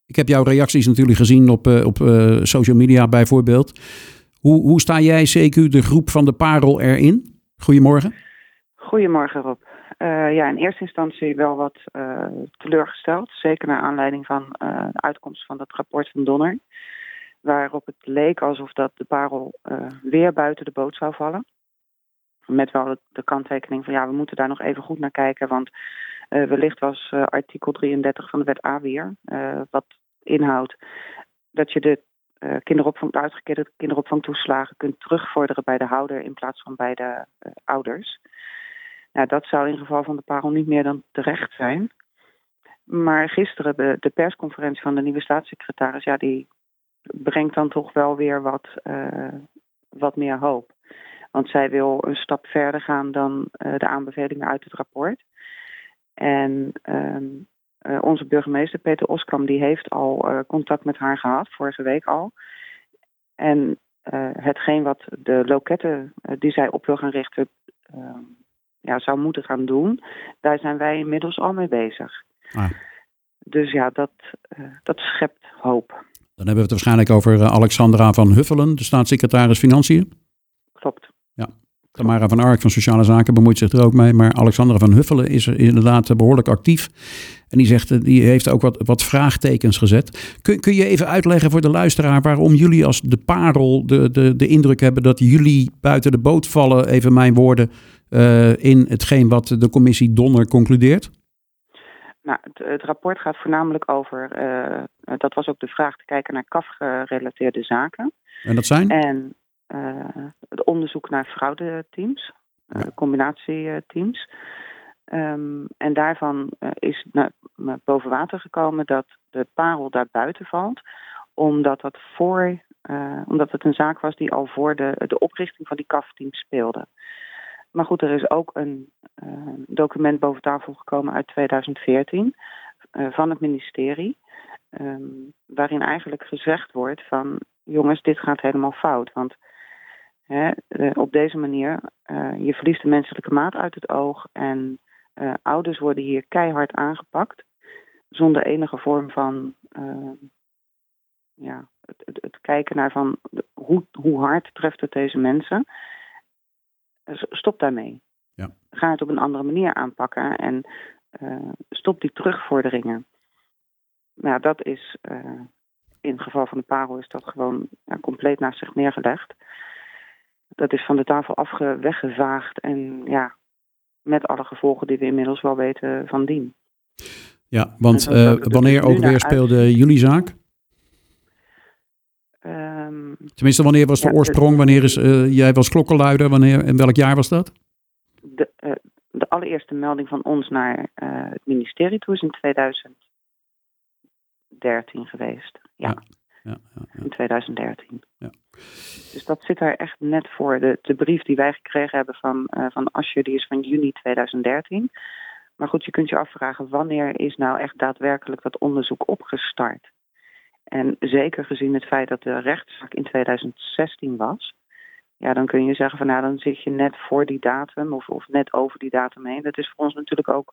Ik heb jouw reacties natuurlijk gezien op social media bijvoorbeeld. Hoe sta jij, CQ, de groep van de Parel erin? Goedemorgen. Goedemorgen, Rob. In eerste instantie wel wat teleurgesteld. Zeker naar aanleiding van de uitkomst van dat rapport van Donner. Waarop het leek alsof dat de Parel weer buiten de boot zou vallen. Met wel de kanttekening van we moeten daar nog even goed naar kijken. Want wellicht was artikel 33 van de wet AWIER. Wat inhoudt dat je de uitgekeerde kinderopvangtoeslagen kunt terugvorderen bij de houder in plaats van bij de ouders. Nou, dat zou in geval van de Parel niet meer dan terecht zijn. Maar gisteren de persconferentie van de nieuwe staatssecretaris, die brengt dan toch wel weer wat meer hoop. Want zij wil een stap verder gaan dan de aanbevelingen uit het rapport. En onze burgemeester Peter Oskam die heeft al contact met haar gehad, vorige week al. En hetgeen wat de loketten die zij op wil gaan richten zou moeten gaan doen, daar zijn wij inmiddels al mee bezig. Dus dat schept hoop. Dan hebben we het waarschijnlijk over Alexandra van Huffelen, de staatssecretaris Financiën. Klopt. Ja. Tamara van Ark van Sociale Zaken bemoeit zich er ook mee. Maar Alexandra van Huffelen is er inderdaad behoorlijk actief. En die heeft ook wat vraagtekens gezet. Kun je even uitleggen voor de luisteraar waarom jullie als de Parel de indruk hebben dat jullie buiten de boot vallen, even mijn woorden, in hetgeen wat de commissie Donner concludeert? Nou, het rapport gaat voornamelijk over, dat was ook de vraag, te kijken naar CAF-gerelateerde zaken. En dat zijn? En het onderzoek naar fraudeteams, combinatieteams. En daarvan is boven water gekomen dat de Parel daar buiten valt, omdat het een zaak was die al voor de oprichting van die CAF-teams speelde. Maar goed, er is ook een document boven tafel gekomen uit 2014 van het ministerie, waarin eigenlijk gezegd wordt van jongens, dit gaat helemaal fout. Want op deze manier, je verliest de menselijke maat uit het oog en ouders worden hier keihard aangepakt zonder enige vorm van het kijken naar van hoe hard treft het deze mensen. Stop daarmee. Ja. Ga het op een andere manier aanpakken en stop die terugvorderingen. Nou, dat is in het geval van de Parel is dat gewoon compleet naast zich neergelegd. Dat is van de tafel weggevaagd en met alle gevolgen die we inmiddels wel weten van dien. Ja, want wanneer ook weer speelde jullie zaak? Tenminste, wanneer was de oorsprong? Jij was klokkenluider? Wanneer en welk jaar was dat? De allereerste melding van ons naar het ministerie toe is in 2013 geweest. Ja. In 2013. Ja. Dus dat zit er echt net voor. De brief die wij gekregen hebben van Asscher, die is van juni 2013. Maar goed, je kunt je afvragen, wanneer is nou echt daadwerkelijk dat onderzoek opgestart? En zeker gezien het feit dat de rechtszaak in 2016 was, dan kun je zeggen van dan zit je net voor die datum of net over die datum heen. Dat is voor ons natuurlijk ook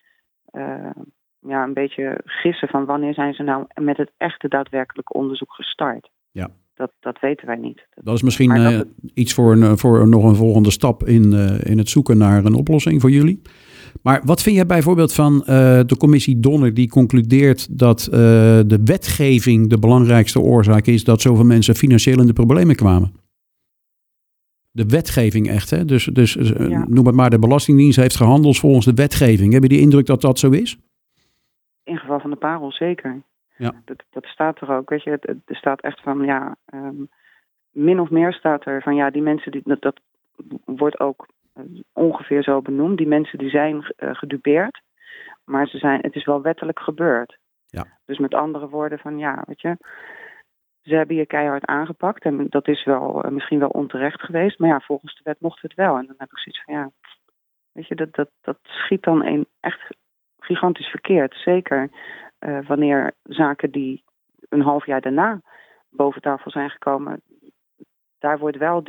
een beetje gissen van wanneer zijn ze nou met het echte daadwerkelijke onderzoek gestart. Ja. Dat weten wij niet. Dat is misschien iets voor nog een volgende stap in het zoeken naar een oplossing voor jullie. Maar wat vind jij bijvoorbeeld van de commissie Donner die concludeert dat de wetgeving de belangrijkste oorzaak is dat zoveel mensen financieel in de problemen kwamen? De wetgeving echt, hè? Dus noem het maar, de Belastingdienst heeft gehandeld volgens de wetgeving. Heb je die indruk dat dat zo is? In geval van de Parel zeker. Ja. Dat staat er ook, weet je. Er staat echt van, min of meer staat er van, die mensen, dat wordt ook ongeveer zo benoemd. Die mensen die zijn gedupeerd, maar het is wel wettelijk gebeurd. Ja. Dus met andere woorden van, weet je, ze hebben je keihard aangepakt en dat is wel misschien wel onterecht geweest, maar volgens de wet mocht het wel. En dan heb ik zoiets van, weet je, dat schiet dan echt gigantisch verkeerd. Zeker wanneer zaken die een half jaar daarna boven tafel zijn gekomen, daar wordt wel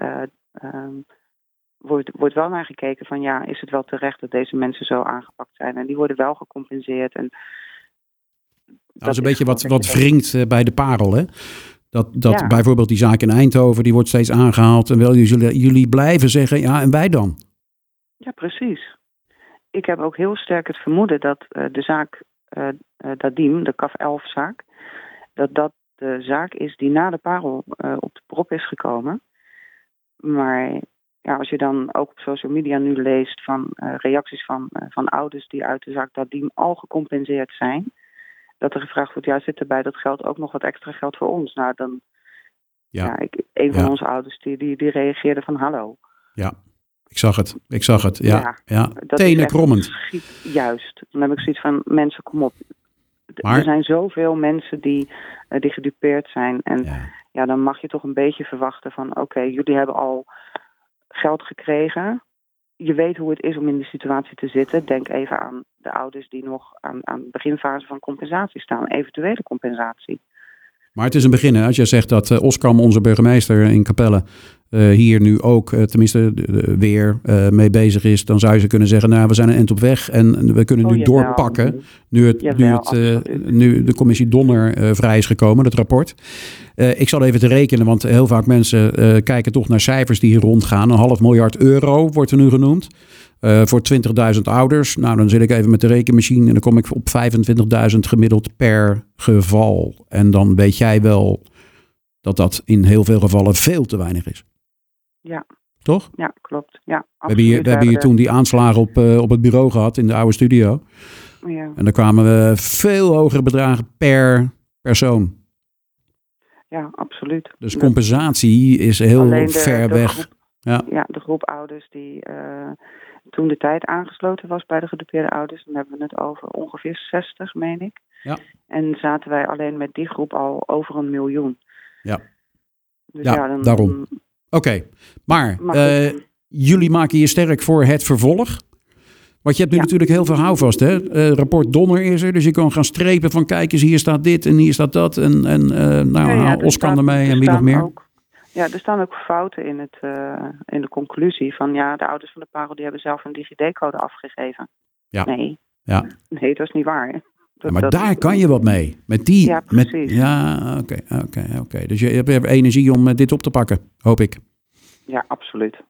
wordt wel naar gekeken van is het wel terecht dat deze mensen zo aangepakt zijn. En die worden wel gecompenseerd. En Dat is een beetje wat wringt bij de parel, hè? Dat bijvoorbeeld die zaak in Eindhoven, die wordt steeds aangehaald. En wel, jullie blijven zeggen, ja, en wij dan? Ja, precies. Ik heb ook heel sterk het vermoeden dat de zaak Dadim, de CAF 11-zaak, dat de zaak is die na de parel op de prop is gekomen. Maar ja, als je dan ook op social media nu leest van reacties van ouders die uit de zaak Dadim al gecompenseerd zijn, dat er gevraagd wordt, ja, zit er bij dat geld ook nog wat extra geld voor ons? Nou, dan, een van onze ouders die reageerde van hallo. Ja, ik zag het. Ja. Tenen krommend. Juist. Dan heb ik zoiets van, mensen, kom op. Er zijn zoveel mensen die gedupeerd zijn. En dan mag je toch een beetje verwachten van, oké, jullie hebben al geld gekregen. Je weet hoe het is om in die situatie te zitten. Denk even aan de ouders die nog aan de beginfase van compensatie staan. Eventuele compensatie. Maar het is een begin. Hè? Als jij zegt dat Oskam, onze burgemeester in Capelle, hier nu ook tenminste weer mee bezig is, dan zou je ze kunnen zeggen, nou, we zijn een eind op weg en we kunnen nu doorpakken. Nu de commissie Donner vrij is gekomen, het rapport. Ik zal even te rekenen, want heel vaak mensen kijken toch naar cijfers die hier rondgaan. €500 miljoen wordt er nu genoemd. Voor 20.000 ouders. Nou, dan zit ik even met de rekenmachine en dan kom ik op 25.000 gemiddeld per geval. En dan weet jij wel dat in heel veel gevallen veel te weinig is. Ja. Toch? Ja, klopt. Ja, we hebben hier toen die aanslagen op het bureau gehad in de oude studio. Ja. En dan kwamen we veel hogere bedragen per persoon. Ja, absoluut. Dus compensatie is heel ver weg. Groep, de groep ouders die toen de tijd aangesloten was bij de gedupeerde ouders. Dan hebben we het over ongeveer 60, meen ik. Ja. En zaten wij alleen met die groep al over 1 miljoen. Ja, dus daarom. Oké, maar jullie maken je sterk voor het vervolg. Want je hebt nu natuurlijk heel veel houvast, hè? Rapport Donner is er, dus je kan gaan strepen van kijk eens, hier staat dit en hier staat dat. En Oskan ermee en wie nog meer. Er staan ook fouten in de conclusie van de ouders van de parel die hebben zelf een DigiD-code afgegeven. Ja. Nee, dat is niet waar. Maar daar kan je wat mee. Met die. Ja, precies. Oké. Dus je hebt energie om dit op te pakken, hoop ik. Ja, absoluut.